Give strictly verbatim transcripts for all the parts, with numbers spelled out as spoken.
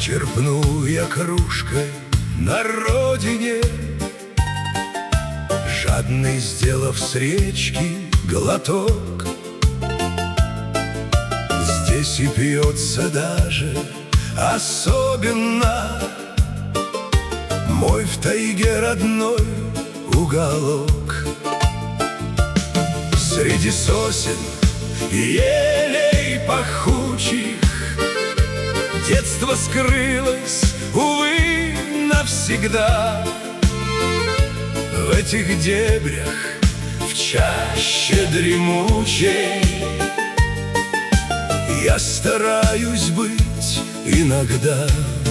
Зачерпну я кружкой на родине, жадный сделав с речки глоток. Здесь и пьется даже особенно мой в тайге родной уголок. Среди сосен и елей пахучих детство скрылось, увы, навсегда. В этих дебрях, в чаще дремучей, я стараюсь быть иногда.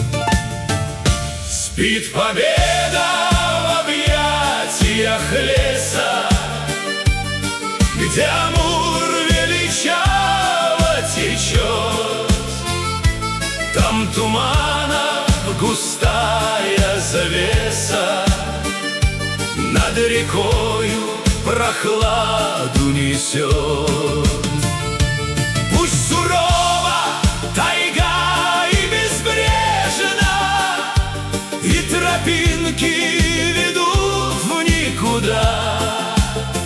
Спит победа в объятиях леса, где Амур величаво течет. Там туманов густая завеса, над рекою прохладу несет. Пусть сурова тайга и безбрежна, и тропинки ведут в никуда.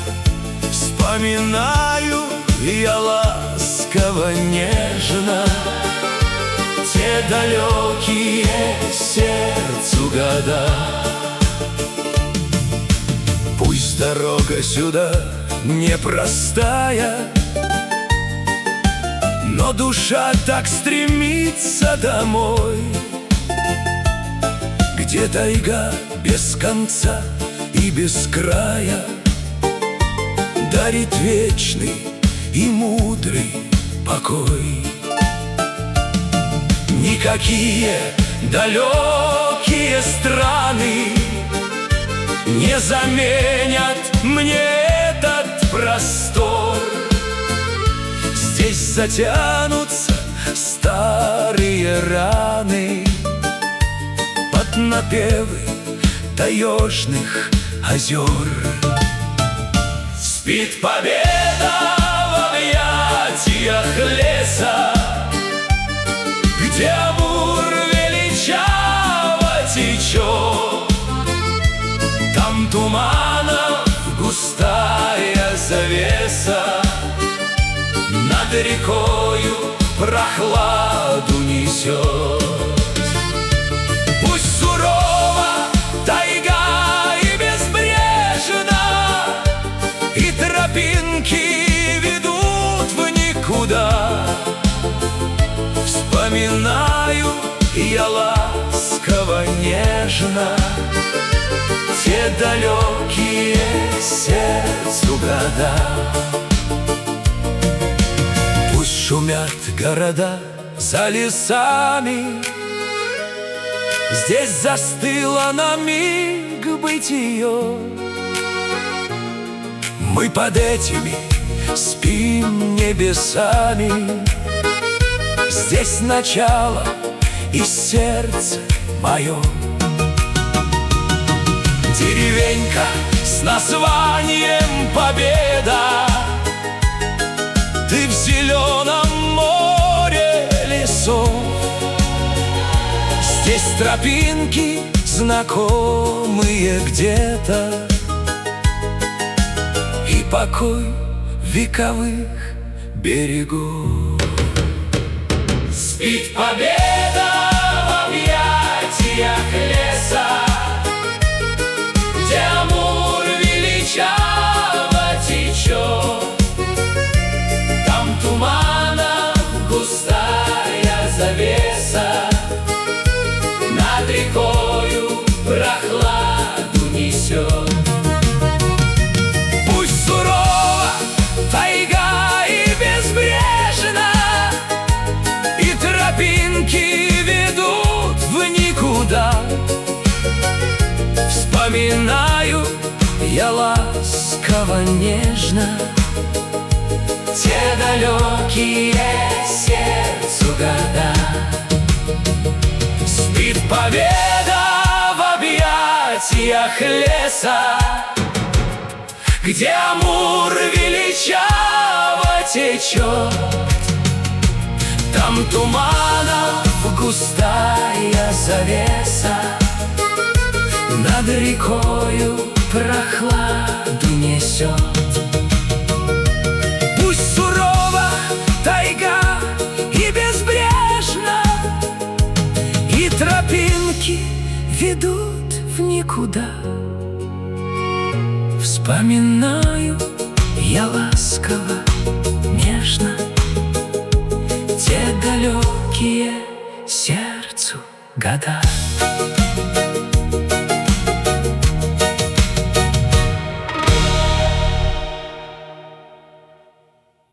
Вспоминаю я ласково, нежно те далекие сердцу года. Пусть дорога сюда непростая, но душа так стремится домой, где тайга без конца и без края дарит вечный и мудрый покой. Никакие далекие страны не заменят мне этот простор. Здесь затянутся старые раны под напевы таежных озер. Спит победа в объятиях леса, где Амур величаво течет. Там туманов густая завеса, над рекою прохладу несет. Пусть сурова тайга и безбрежна, и тропинки ведут в никуда. Вспоминаю я ласково, нежно те далекие сердцу года. Пусть шумят города за лесами, здесь застыло на миг бытие. Мы под этими спим небесами, здесь начало и сердце мое. Деревенька с названием Победа, ты в зеленом море лесов. Здесь тропинки знакомые где-то, и покой вековых берегов. Спит победа в объятиях леса, где Амур величаво течет. Там туманов густая завеса, над рекою прохладу несет. Пусть сурова тайга и безбрежна, и тропинки ведут в никуда. Вспоминаю я ласково, нежно те далекие сердцу года. Спит победа в объятиях леса, где Амур величаво течет. Там туманов густая завеса над рекою прохладу несет. Пусть сурова тайга и безбрежна, и тропинки ведут в никуда. Вспоминаю я ласково, нежно те далекие сердцу года.